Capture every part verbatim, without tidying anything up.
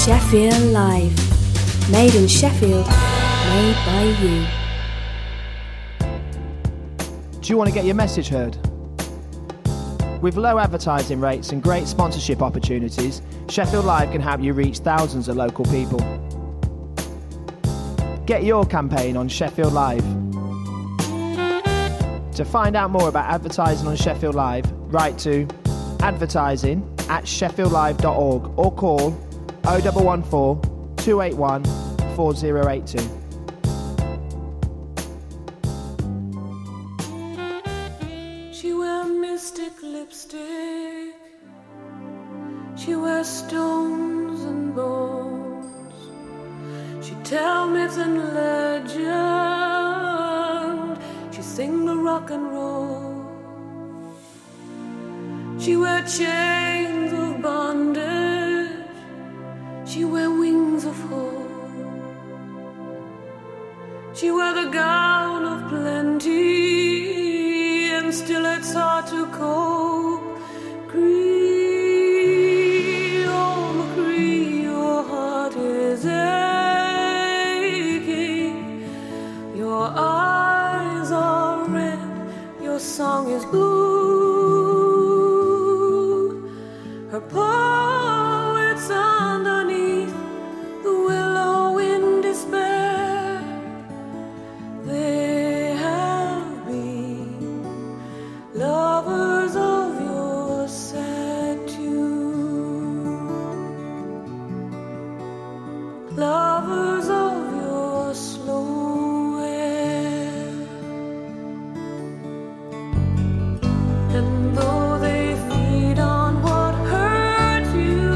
Sheffield Live. Made in Sheffield, made by you. Do you want to get your message heard? With low advertising rates and great sponsorship opportunities, Sheffield Live can help you reach thousands of local people. Get your campaign on Sheffield Live. To find out more about advertising on Sheffield Live, write to advertising at sheffield live dot org or call oh one one four, two eight one, four oh eight two. She wears mystic lipstick, she wears stones and bones, she tells myths and legend, she sing the rock and roll, she wears chains of bondage, she wears wings of hope, she wears the gown of plenty, and still it's hard to cope. Cree, oh McCree, your heart is aching, your eyes are red, your song is blue, her poet's underneath the willow in despair. They have been lovers of your sad tune, lovers of your slow air. And though they feed on what hurt you,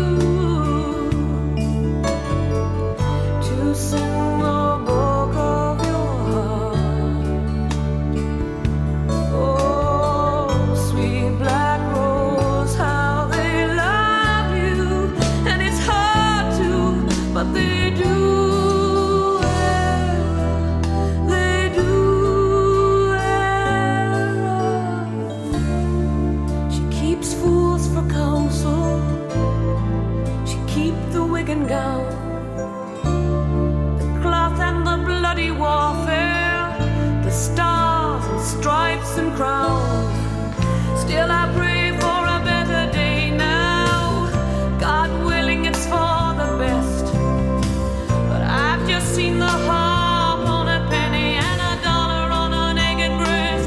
to sing the book of your heart, oh, sweet black rose, how they love you, and it's hard to, but they do, they do. She keeps fools for counsel, she keep the wig and gown, the cloth and the bloody warfare, the stars and stripes and crowns. Still I pray for a better day now, God willing it's for the best, but I've just seen the harp on a penny and a dollar on a naked breast.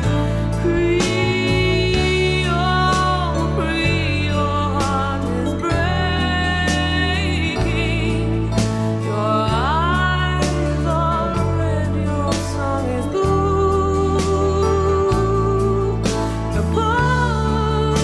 Cree, oh Cree, your heart is breaking, your eyes are red, your song is blue, your poet's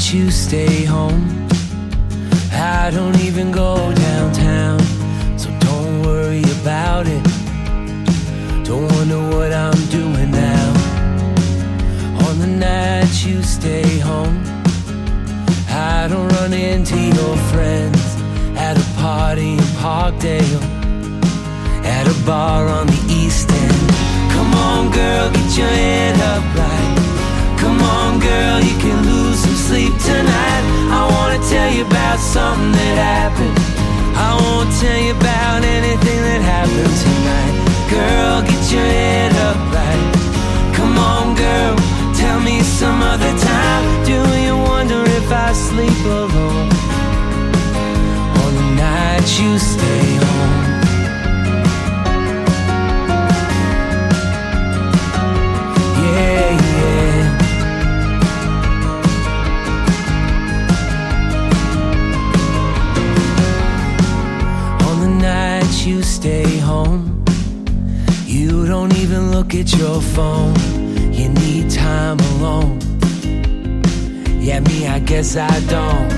you stay home. I don't even go downtown, so don't worry about it. Don't wonder what I'm doing now. On the nights you stay home, I don't run into your friends at a party in Parkdale, at a bar on the East End. Come on girl, get your head up right. Come on girl, you can lose some sleep tonight. I wanna tell you about something that happened. I won't tell you about anything that happened tonight. Girl, get your head up right. Come on girl, tell me some other time. Do you wonder if I sleep alone on the nights you stay home? Yeah, yeah. On the nights you stay home, you don't even look at your phone. You need time alone. Yeah, me, I guess I don't.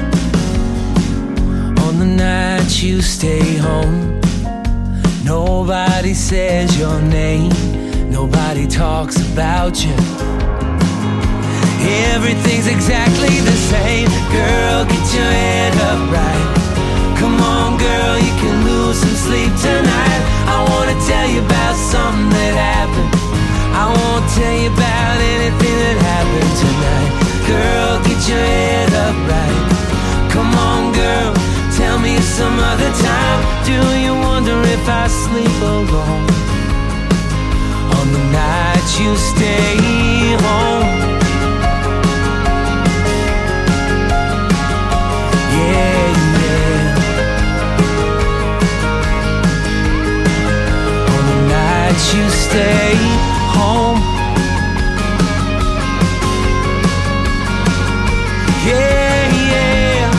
On the nights you stay home, nobody says your name, nobody talks about you. Everything's exactly the same. Girl, get your head up right. Come on girl, you can lose some sleep tonight. I wanna tell you about something that happened. I won't tell you about anything that happened tonight. Girl, get your head up right. Come on girl, tell me some other time. Do you wonder if I sleep alone on the nights you stay home? Yeah, yeah. On the nights you stay home. Yeah, yeah.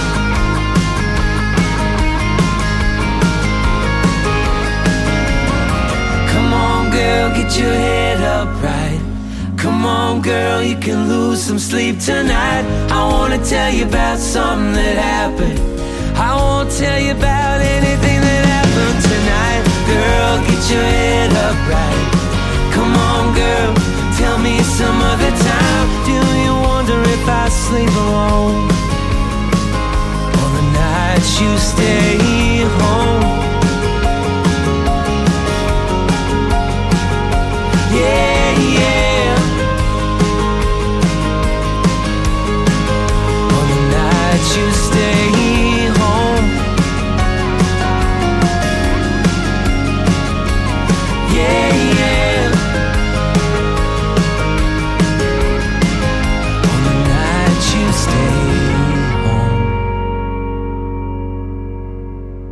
Come on girl, get your head up right. Come on girl, you can lose some sleep tonight. I wanna tell you about something that happened. I won't tell you about anything that happened tonight. Girl, get your head up right. Come on girl, tell me some other time. Do you wonder if I sleep alone on the nights you stay home? Yeah, yeah. On the nights you stay home. Yeah, yeah. On the nights you stay home.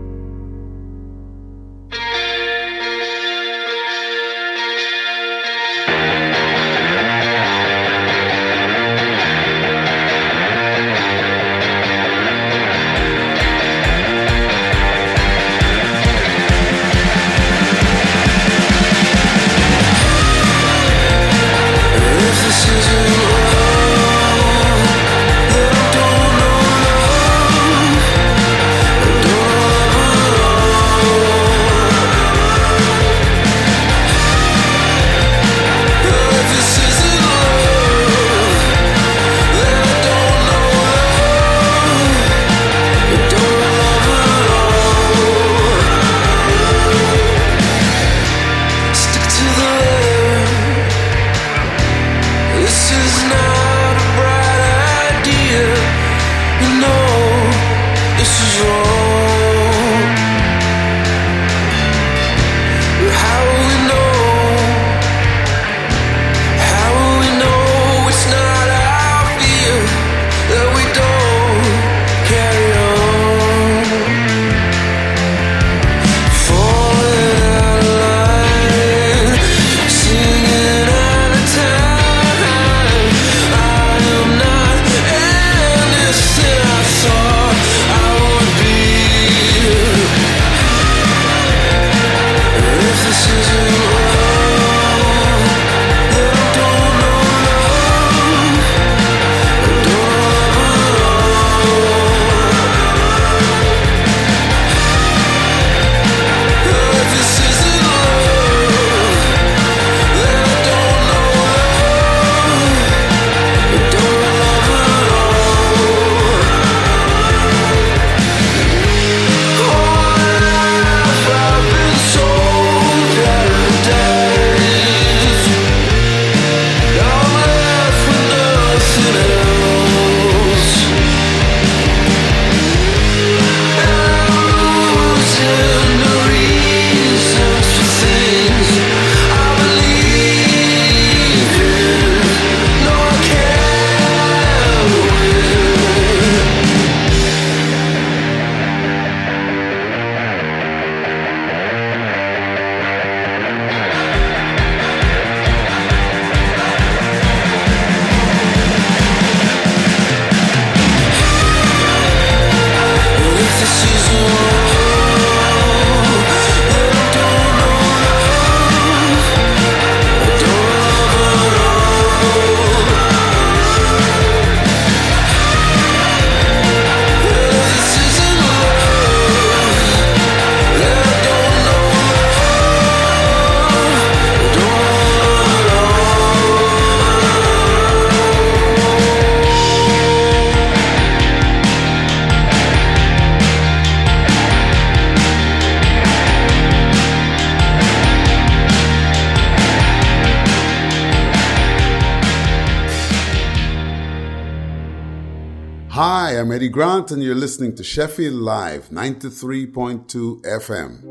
Hi, I'm Eddie Grant, and you're listening to Sheffield Live, ninety-three point two F M.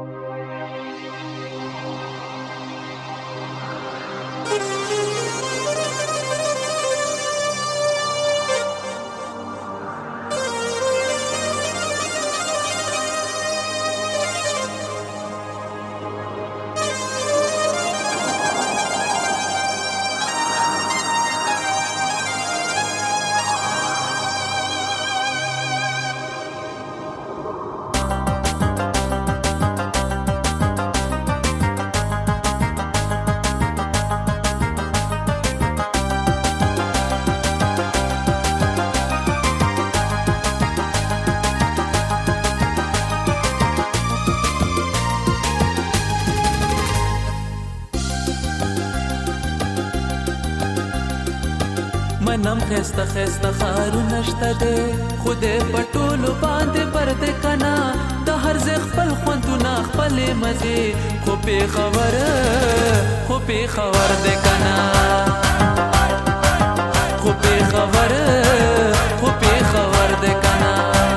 منم خسته خسته خارو نشته دے خوده پټولو باندې پرده کنا د هر ز خپل خوندونه خپل مزه خو په خبر خو په خبر دے کنا خو په خبر خو په خبر دے کنا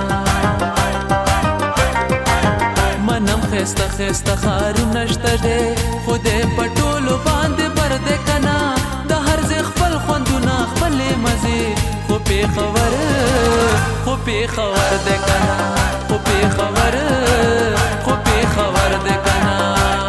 منم خسته خسته خارو نشته دے خوده پټولو باندې پرده کنا د هر ز خپل خوندونه خپل مزه خو په خبر خو په خبر ده کنا خو په خبر خو په خبر ده کنا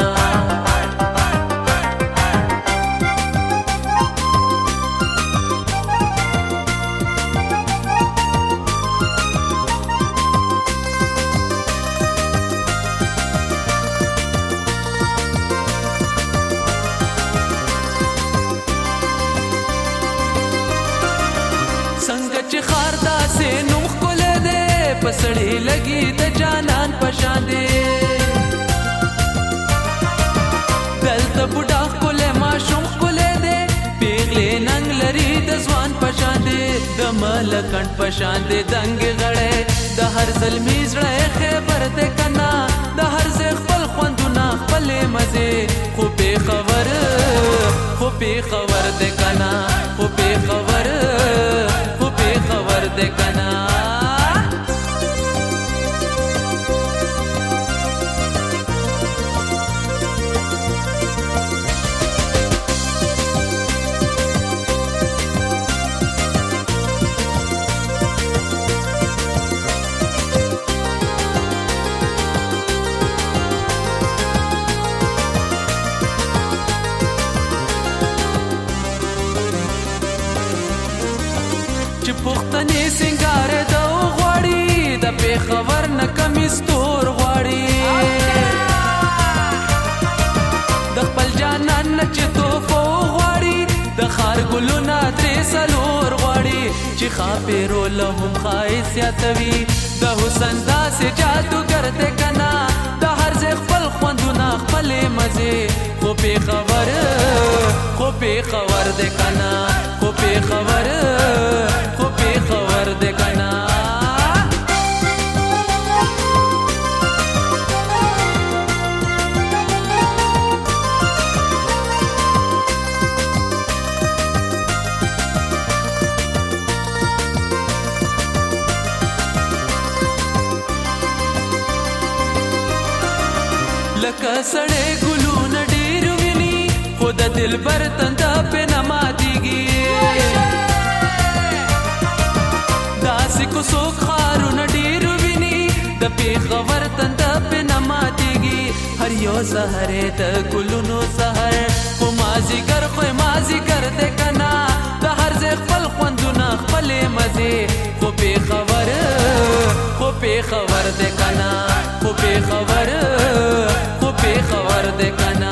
پسړې لګي د جانان پشان دې دلته بوډا کوله ما شوم کوله دې پیغلې ننګ لري د ځوان پشان دې د ملکن پشان دې دنګ غړې د هر زلمی زړه خبر دې کنا د هر ز خپل خوندونه خپل مزه خو په خبر خو په خبر دې کنا خو په خبر خو په خبر دې کنا پختنی سنگار دو غواړي د په خبر نه کمی ستور غواړي د خپل جانان نه چې توفو غواړي د خار ګلونه درې سلور غواړي چې خاپېرو له هم خایسیاتوي د حسن داسې جادوګر دی کنا د هر ځای خپل خوندونه خپل مزه خو په خبر خو په خبر دی کنا خو په خبر خبر دے کنا لکه سړې ګلونه ډېر ویني خو د دلبر تنده په نما دیږي کو سوک خارونه ډیر ویني د پیغور تند په نماتيږي هر یو سحر د ګلونو سحر کو مازی ګر خو مازی ګر د کنا د هر ځای خپل خوندونه خپل مزه خو په خبر خو په خبر د کنا خو په خبر خو په خبر د کنا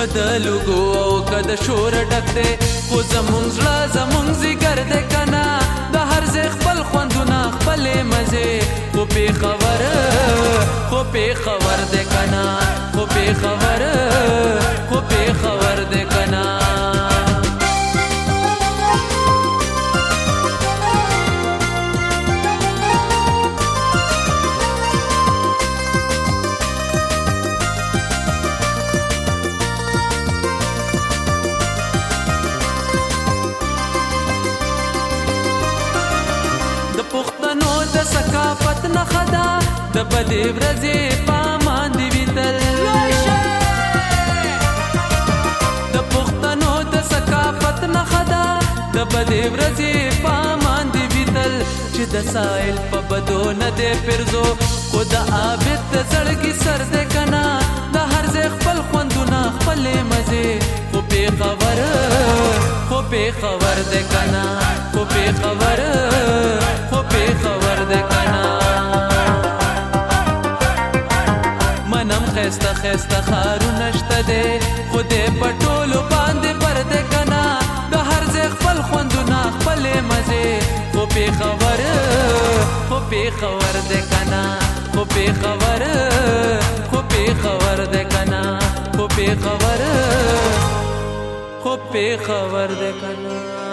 کدلګو او کد شور ډکته خو زمونږ زړه زمونږ زیګر دې کنا د هر ځای خپل خوندونه خپل مزه خو په خبر خو په خبر دې کنا خو په خبر خو په خبر دې کنا ثقافت نه خدا د بدې ورځې پامان دی ویتل د پښتنو د ثقافت نه خدا د بدې ورځې پامان دی ویتل چې د سایل په بدو نه دی پرزو خدا عابد د زړګي سر دې کنا د هر ځای خپل خوندونه خپل مزه خو په خبر خو په خبر دې کنا خو په خبر خو په خبر دې کنا منم خسته خسته خارو نشته دې خو دې پټولو باندې پر دې کنا د هر ځای خپل خوندونه خپل مزه خو په خبر خو په خبر دې کنا خو په خبر خو په خبر دې کنا خو په خبر خو په خبر دې کنا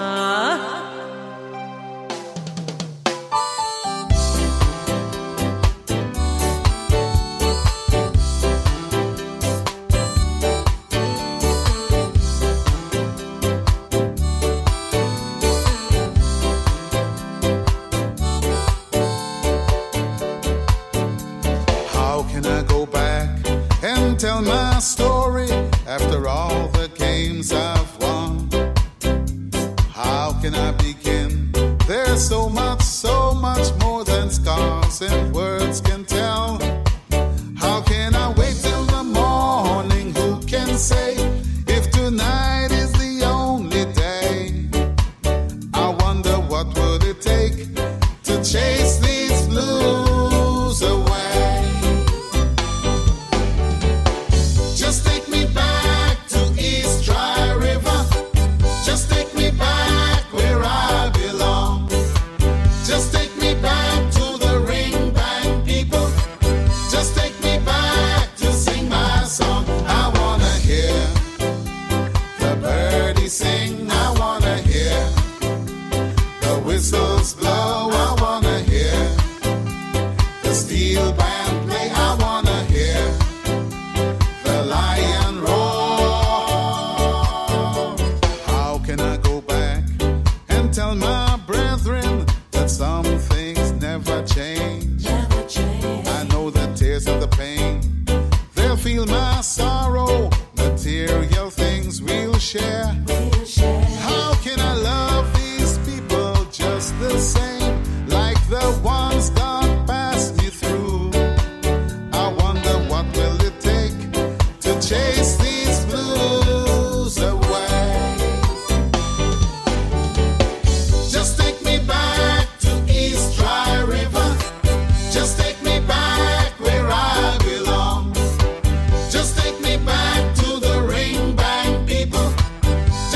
Tell my story after all the games I've won. How can I begin? There's so much, so much more than scars and words can tell. How can I wait till the morning? Who can say if tonight is the only day? I wonder what would it take to chase these blues away. Just take me back to East Dry River. Just take me back where I belong. Just take me back to the ring band people. Just take me back to sing my song. I wanna hear the birdies sing. I wanna hear the whistles blow. I wanna hear the steel band play. I wanna hear the lion roar. How can I go back and tell my brethren that some things never change? Never change. I know the tears and the pain, they'll feel my sorrow. Material things we'll share. We'll share. How can I love these people just the same, like the ones God passed me through? I wonder what will it take to chase these blues away. Just take me back to East Dry River. Just take me back where I belong. Just take me back to the ring band people.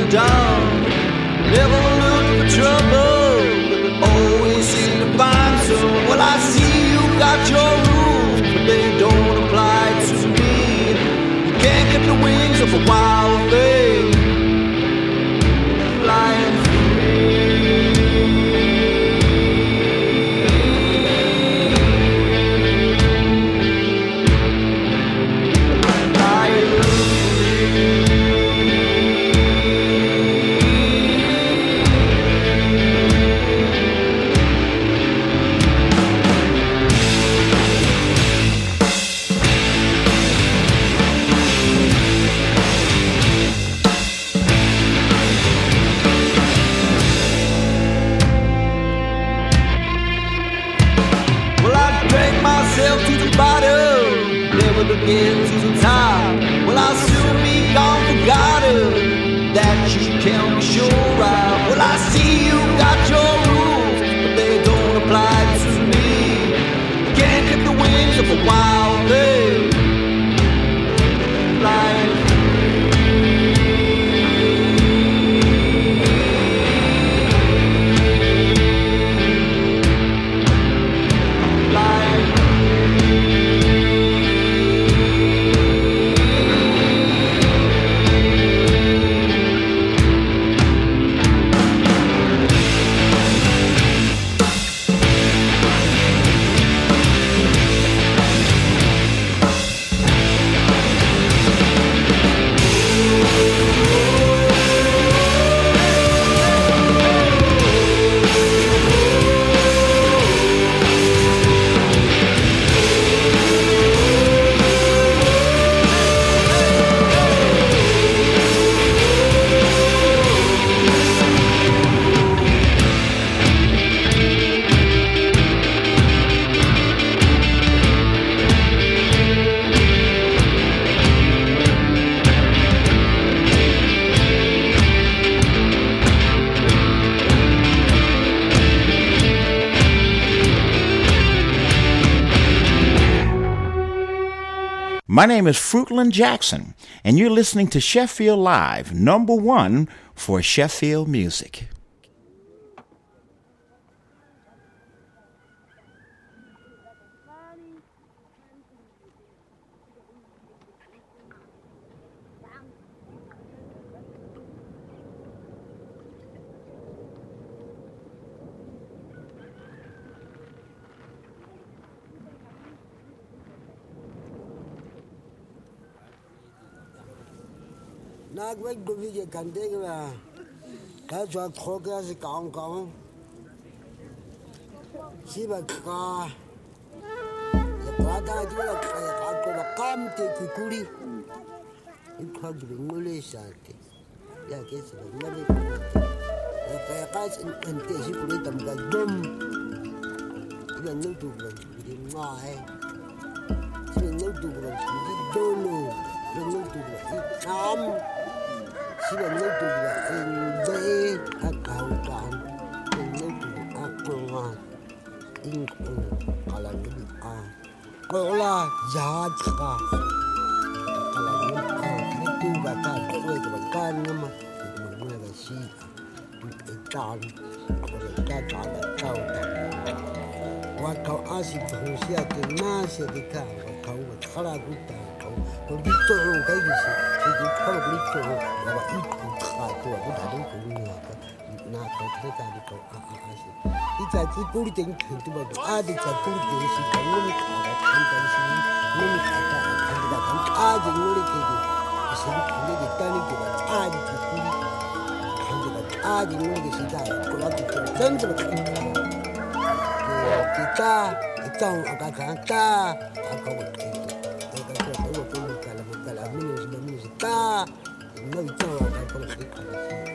the dawn. Never look for trouble, but always seem to find some. Well, I see you got your rules, but they don't apply to me. You can't get the wings of a wild thing flying to the bottom, never again to the top. Well, I'll soon be gone, forgotten. That you can't be sure of. Well, I see you got your rules, but they don't apply to me. Can't get the wings of a wild thing flying. My name is Fruitland Jackson, and you're listening to Sheffield Live, number one for Sheffield music. Nag wek do vi je kan ding la. Ka chwa khok ya si kaung kaung. Si ba ka. Ya ka da ji la ka ya ka ko ba kam te ku kuri. In ka du ngule sa te. Ya ke si ba ngale. Ya ka ya ka en te si ku tam ga dum. Ina nu du ba di ngai. Si nu du ba di do no. Nu du ba di kam. Si ba nu du ba in de a kau kan. Nu du a ko wa. In ko ala ni a. Ko la ya ka. Ala ni a ni tu ba ta ko we ba kan na ma. Mo na ga si. Tu e tan. Ko le ta ta la kau ta. Wa kau a si ko si a te na se de ka. Wa kau wa khala ku ta. Ko di to ro ka gi si. Ki di ko di to ro. Wa i ku kha to wa ta de ko ni ka. Na ko te ta di ko a a a si. I ta ti ku ri te ni tu ba a de ta ku ri te si ka ni ka ka kan ta si ni ni ka ta ka da kan a de ni ri ke di. Si ni de ta ni de ba a de ku ri. Kan de ba a de ni de si ta ko la ti ko zen de ba ka. Ki ta ta a ka ka ta a ka wa ki. E ka ko ko ko ka la ka la mi ni ni ni ta. No ta a ka ko ki ka.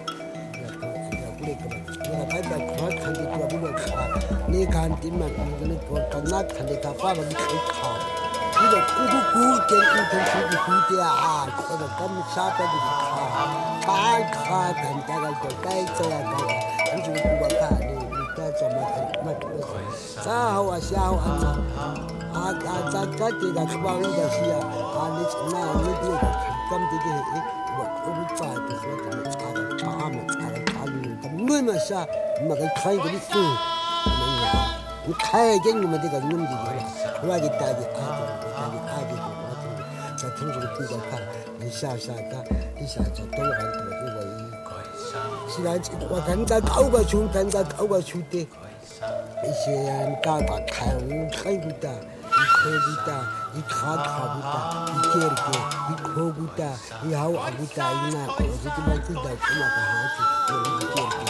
Ni kan ti ma ni ni ko kan na kan de ka fa ba ni ko ka ni de ku ku ku ke ni ko ku ku ti a ko da kam sa ta di ka ka ka kan ta ga ko kai cha ya ka ni ju ku ba ka ni ni ta cha ma ma sa ha wa sha ha na a a cha ka ti ga ka ba ni da shi ya a ni na ni ti kam ti ke ubucaca siwathi macaka cha amacaka chalunga nqima sha makakhaya ngelifu ukhaya ke ngima deka ngumdikela wa ke tadi ade tadi ade sa thunju ke tsa kha isha sha ka isha cha to ga to ke wa yi sila wa kan tsa ka uba chu kan tsa ka uba chu te ishe an ka ka khaya ukhaya guta ikhobita ikhakhabuta ikerke ikhobuta ihau abuta ina ko zithi bakuda kuma ka hathi ikerke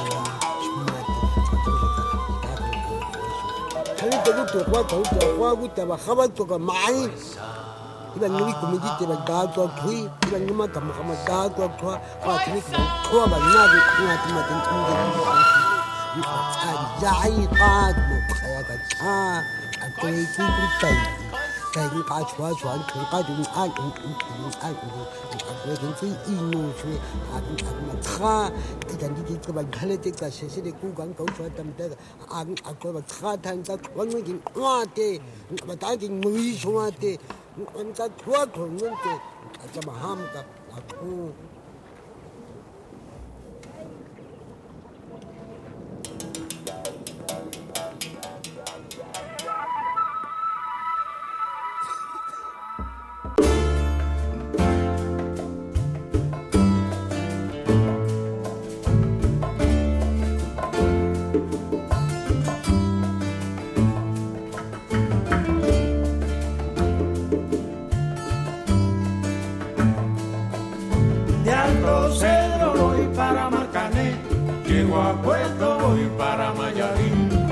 hali to to kwa to kwa kuta ba khaba to ka mai iba ngi kumidi te ba ga to khui iba ngi ma kama kama ga to kwa kwa tini ka kwa ba na bi na ti ma tin tin ni fa tsari jai qad mo khaya ka cha akoy ki kutai kai ni ka chwa chwa ni ka du an an an an akoy kin fi inu chwe a a ma kha ti dan di ki ba khale te ka she she de ku gang ko chwa tam te a akoy ba kha tan ta kwa ngi kin wa te ba ta ki ngui chwa te an ta chwa ko ngi te a cha ma ham ka a ko a Puerto, voy para Mayarí.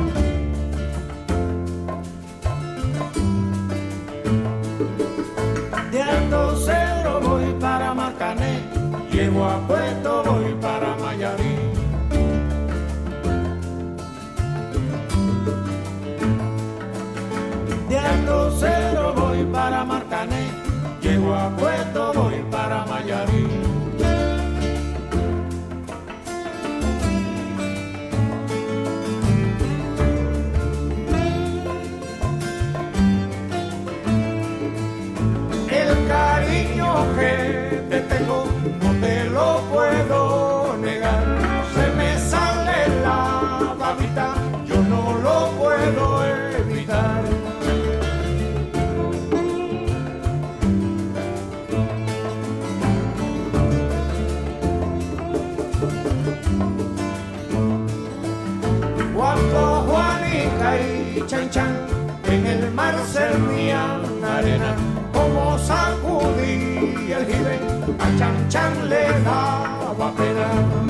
De Alto Cedro voy para Marcané, llego a Puerto, voy para Mayarí. De Alto Cedro voy para Marcané, llego a Puerto, voy para Mayarí. Que te tengo, no te lo puedo negar. Se me sale la babita, yo no lo puedo evitar. Cuando Juanica y Chan Chan en el mar servían arena, como sacudí el jibe, a Chan Chan le daba pena.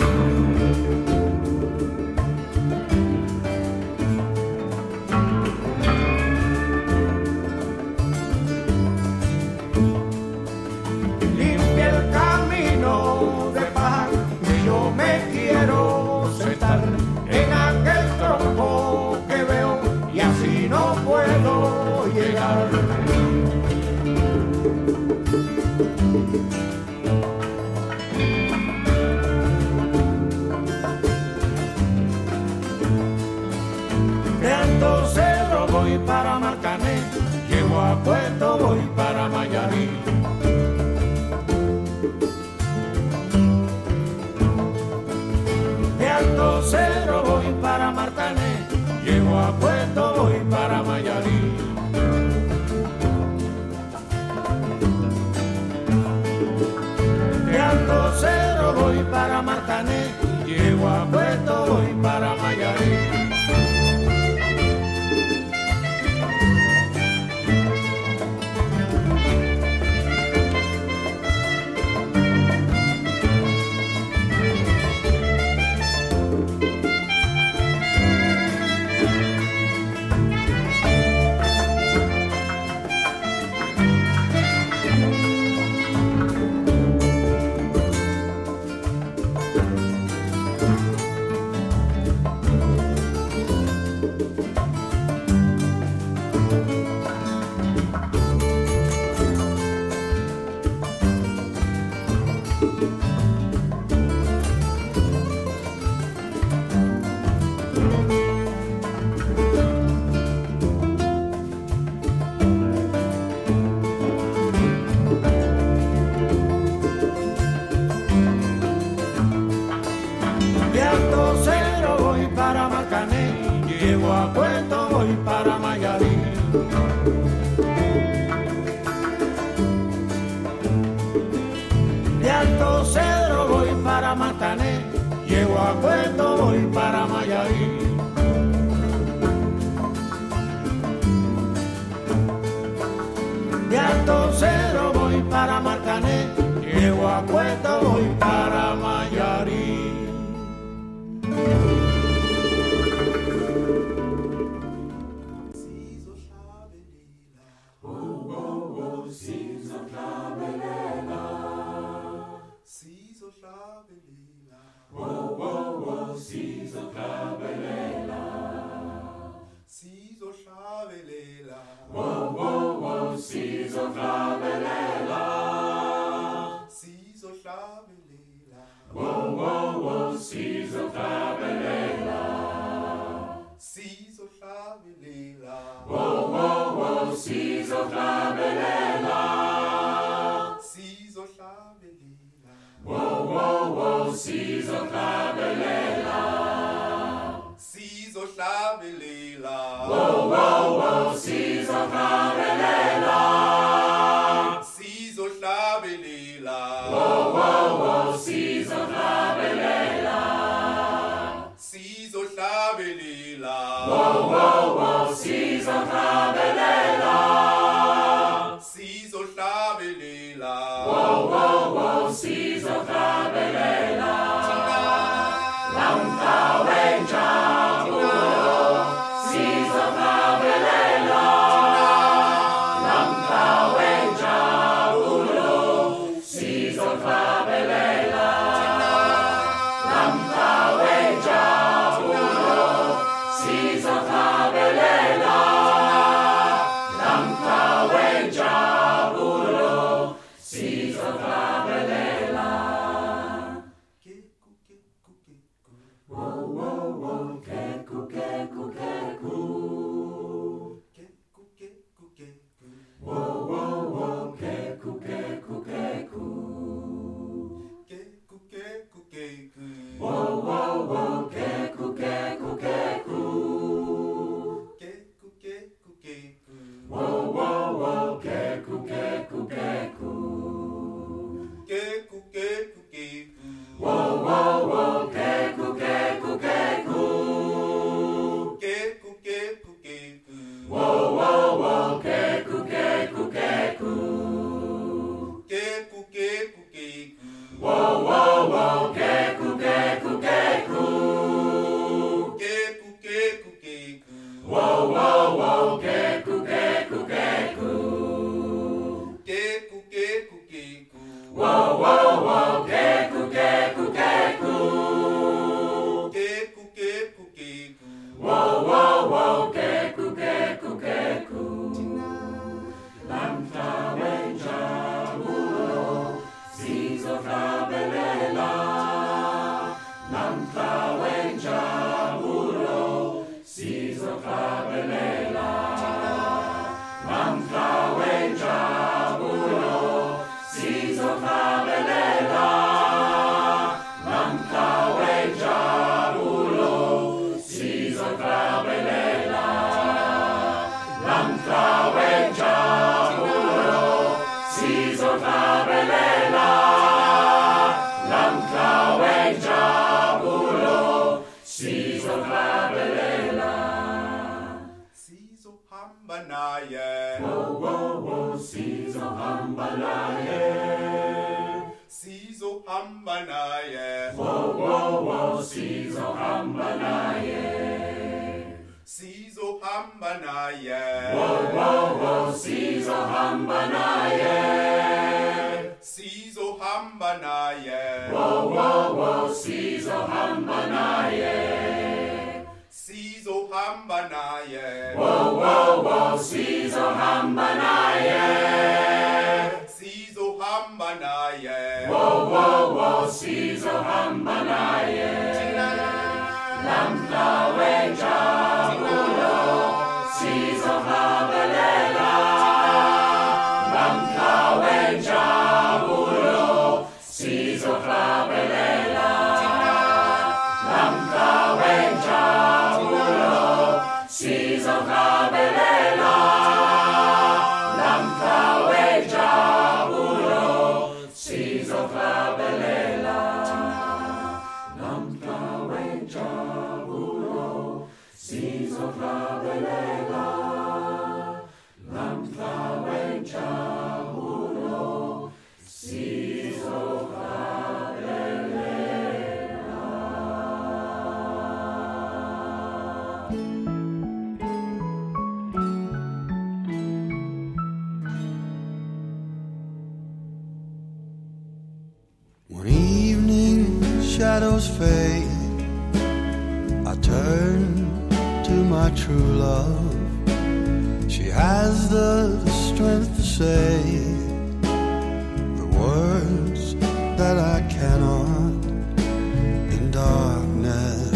Limpia el camino de paz, que yo me quiero sentar en aquel tronco que veo y así no puedo llegar. De Alto Cedro voy para Marcané, llego a Puerto, voy para Mayarí. De Alto Cedro voy para Marcané, llego a Puerto, voy para Mayarí. De Alto Cedro voy para Marcané, llego a Puerto, voy para Mayarí. Alto Cedro voy para Marcané, llego a Puerto voy para Mayarí. De Alto Cedro voy para Marcané, llego a Puerto voy para Mayarí. Whoa, whoa, whoa, Caesar Clavelela. Caesar Clavelela. Whoa, whoa, whoa, Caesar Clavelela. Caesar Clavelela. Whoa, whoa, whoa, Caesar Clavelela. Caesar Clavelela. Whoa, whoa, whoa, Caesar Clavelela. Caesar Clavelela. Whoa, whoa, whoa, Caesar Clavelela. Caesar Clavelela. Whoa, whoa, whoa, Caesar Clavelela. Caesar Clavelela. Whoa, whoa, whoa, Caesar Clavelela. Caesar Clavelela. Whoa, whoa, whoa, Caesar Clavelela. Caesar Clavelela. Whoa, whoa, whoa, Caesar Clavelela. Lamka Wenja, Caesar Clavelela. Lamka Wenja, Caesar Clavelela. Lamka Wenja, Caesar Clavelela. Lamka Wenja, Caesar Clavelela. Whoa, whoa, whoa, keku, keku, keku. Keku, keku, keku. Whoa, whoa, whoa, keku, keku, keku. Keku, keku, keku. Whoa, whoa, whoa, keku, keku, keku. Keku, keku, keku. Whoa, whoa, whoa, keku, keku, keku. Keku, keku, keku. Whoa, whoa, whoa, keku, keku, keku. Keku, keku, keku. Whoa, whoa, whoa, keku, keku, keku. Keku, keku, keku. Whoa, whoa, whoa, keku, keku, keku. Keku, keku, keku. Whoa, whoa, whoa, keku, keku, keku. Keku, keku, keku. Whoa, whoa, whoa, keku, keku, keku. Keku, keku, keku. Whoa, whoa, whoa, keku, keku, keku. Lamka Wenja, Caesar Clavelela. Lamka Wenja, Caesar Clavelela. Lamka Wenja, Caesar Clavelela. Lamka Wenja, Caesar Clavelela. Lamka Wenja, Caesar Clavelela. Lamka Wenja, Caesar Clavelela. Caesar Hambanaye. Whoa, whoa, whoa, Caesar Hambanaye. Caesar Hambanaye. Whoa, whoa, whoa, Caesar Hambanaye. Caesar Hambanaye. Whoa, whoa, whoa, Caesar Hambanaye. Caesar Hambanaye. Whoa, whoa, whoa, Caesar Hambanaye. Caesar Hambanaye. Whoa, whoa, whoa, Caesar Hambanaye. Caesar Hambanaye. Whoa, whoa, whoa, Caesar Hambanaye. Lamka Wenja, Caesar Clavelela. Lamka Wenja, Caesar Clavelela. Lamka Wenja, Caesar Clavelela. Lamka Wenja, Caesar Clavelela. shadows fade, I turn to my true love. She has the strength to say the words that I cannot in darkness.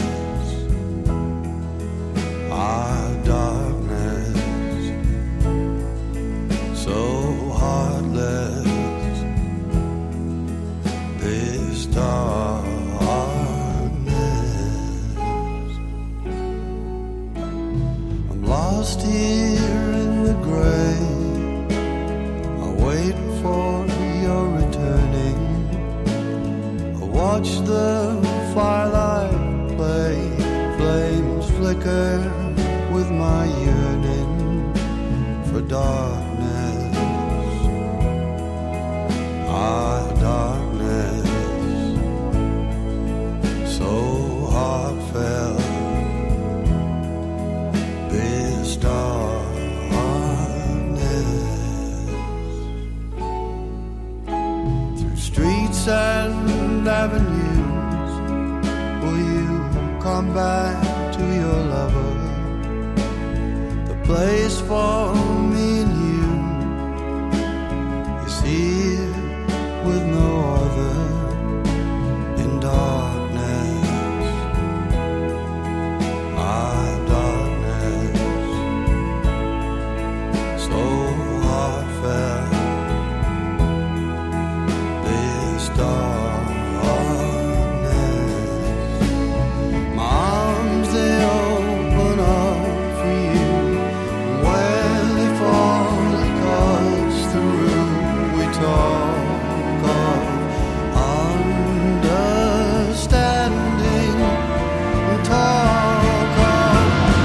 Ah, darkness, so heartless. This darkness, I'm lost here in the gray. I wait for your returning. I watch the firelight play, flames flicker with my yearning for darkness. Ah, darkness, so heartfelt. This darkness, through streets and avenues, will you come back to your lover? The place for me and you is here with no other in darkness. Ah, darkness, so heartfelt. This darkness, my arms they open up for you. When they fall, it cuts through. We talk of understanding, and talk of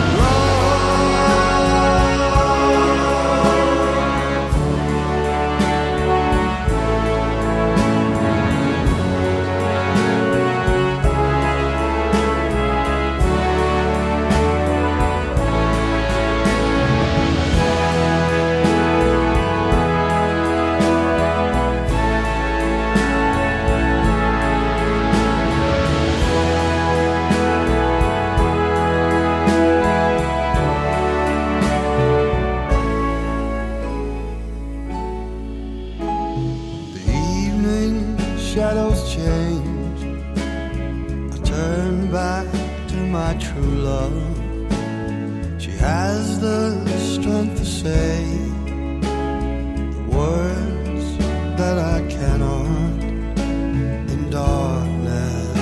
the evening shadows change. I turn back to my true love. She has the strength to say the words that I cannot in darkness.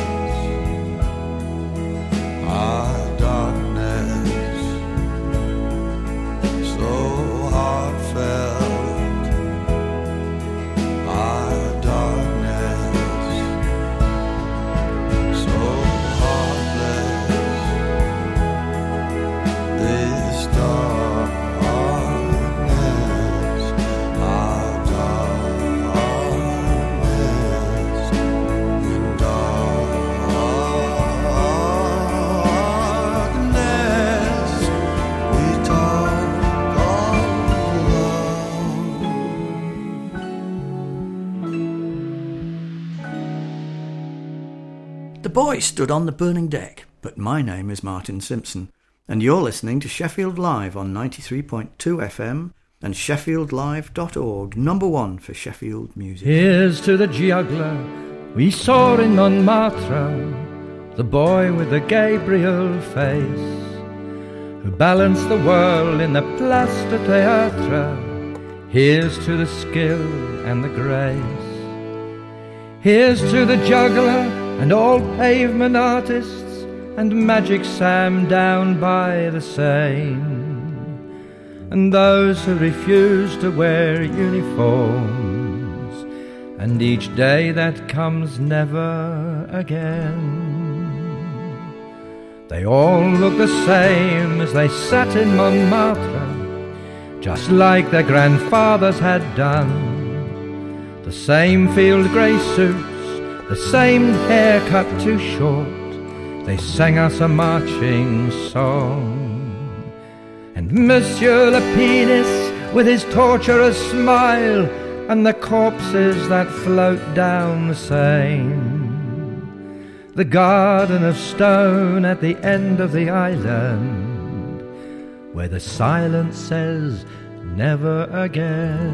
Ah, darkness, so heartfelt. Ah, darkness, so heartless. This darkness, ah, darkness, darkness. We talk of love. The boys stood on the burning deck, but my name is Martin Simpson, and you're listening to Sheffield Live on ninety-three point two F M and sheffield live dot org, number one for Sheffield music. Here's to the juggler we saw in Montmartre, the boy with the Gabriel face, who balanced the world in the Place de Théâtre. Here's to the skill and the grace. Here's to the juggler and all pavement artists and Magic Sam down by the Seine, and those who refuse to wear uniforms, and each day that comes never again. They all look the same as they sat in Montmartre, just like their grandfathers had done. The same field grey suits, the same hair cut too short. They sang us a marching song. And Monsieur le Penis with his torturous smile, and the corpses that float down the Seine, the garden of stone at the end of the island, where the silence says never again.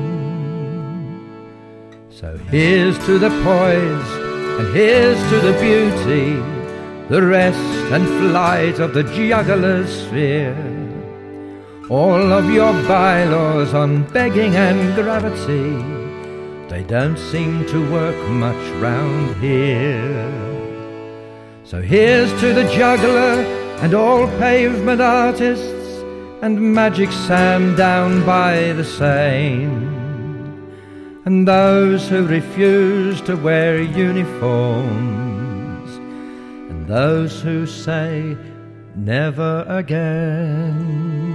So here's to the poise, and here's to the beauty, the rest and flight of the juggler's sphere. All of your bylaws on begging and gravity, they don't seem to work much round here. So here's to the juggler and all pavement artists and Magic Sam down by the Seine, and those who refuse to wear uniforms, and those who say never again.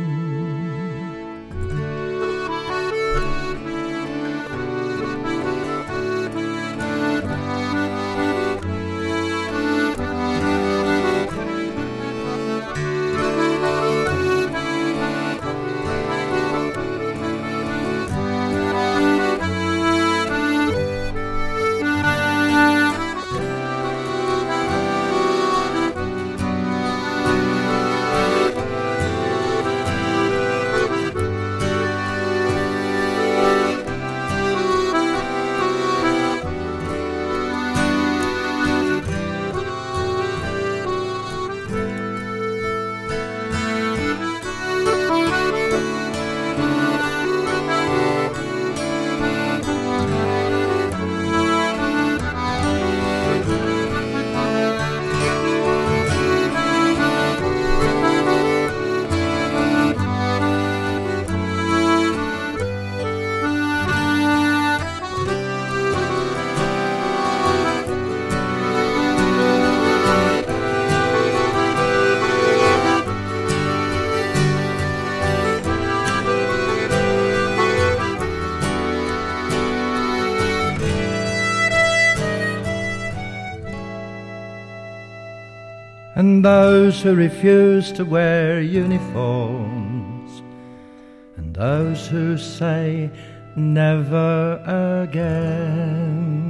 And those who refuse to wear uniforms, and those who say never again.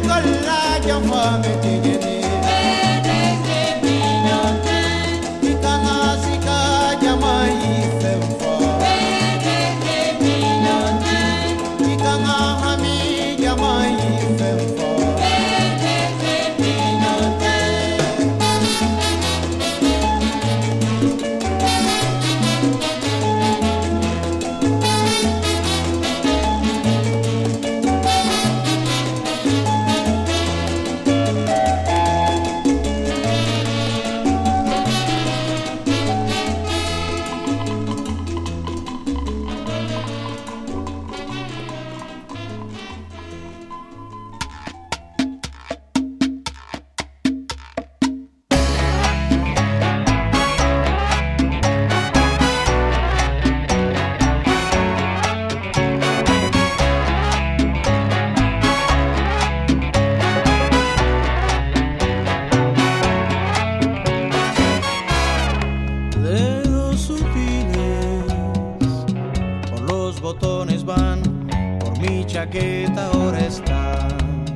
chaqueta ahora está.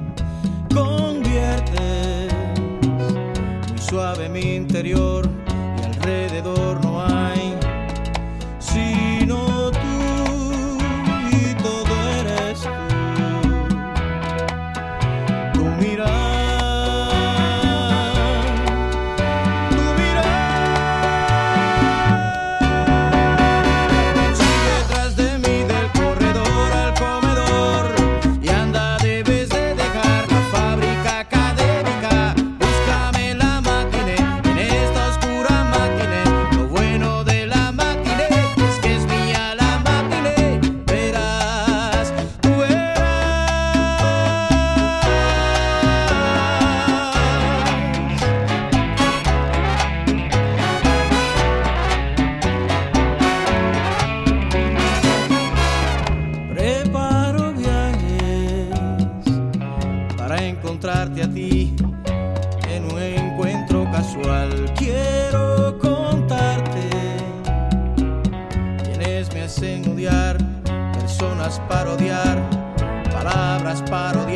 Conviertes muy suave mi interior y alrededor no hay sino tú y todo eres tú. Tu mirada. Encontrarte a ti en un encuentro casual. Quiero contarte quienes me hacen odiar, personas para odiar, palabras para odiar.